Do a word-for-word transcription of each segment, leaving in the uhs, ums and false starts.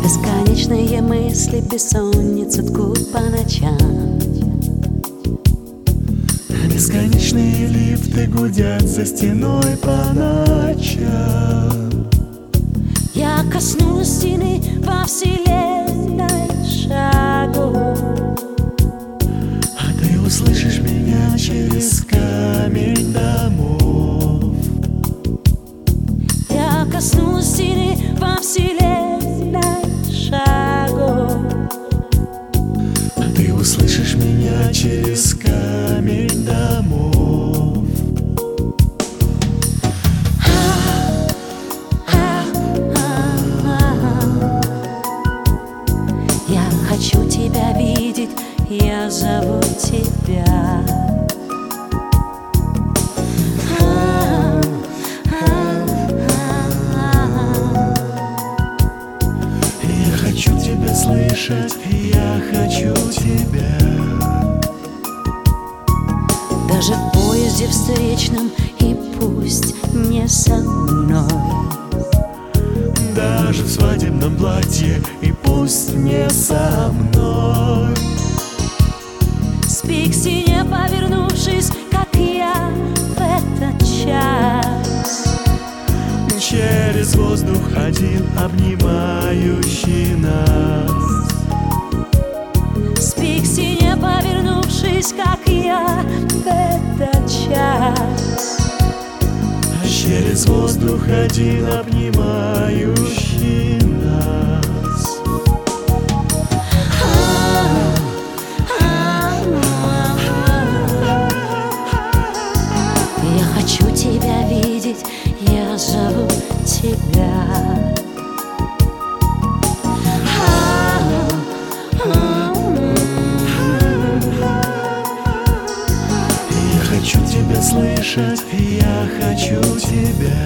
Бесконечные мысли, бессонница ткут по ночам. Бесконечные лифты гудят за стеной по ночам. Я коснулась стены во вселенной шагу, а ты услышишь меня через камень домов. Я коснулась стены во вселенной шагу, а ты услышишь меня через камень домов. Я хочу тебя видеть, я зову тебя. Я хочу тебя слышать, я хочу тебя. Даже в поезде встречном, и пусть не со мной. Даже в свадебном платье, и пусть не со мной. Спи к стене, повернувшись, как я в этот час. Через воздух один, обнимающий нас. Спи к стене, повернувшись, как я в этот час. Через воздух один, обнимающий нас. Я хочу тебя видеть, я зову тебя. Я хочу тебя слышать, я хочу тебя.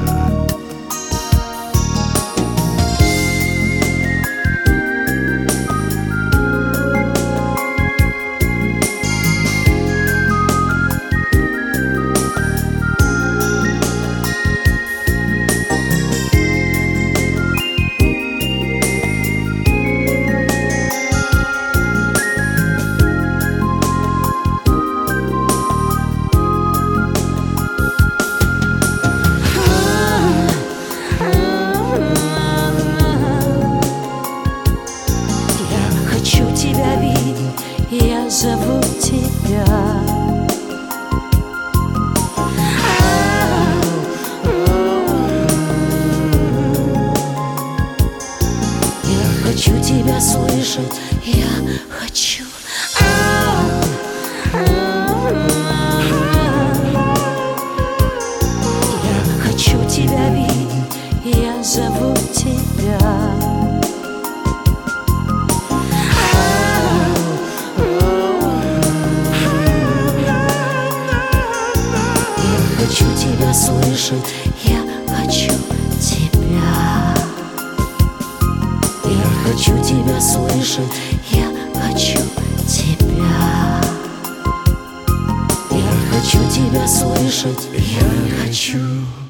Хочу тебя видеть, я зову тебя. Я хочу тебя слышать, я хочу. Я хочу тебя видеть, я зову тебя. Хочу тебя слышать, я хочу тебя. Я хочу тебя слышать, я хочу тебя. Я хочу тебя слышать, я хочу.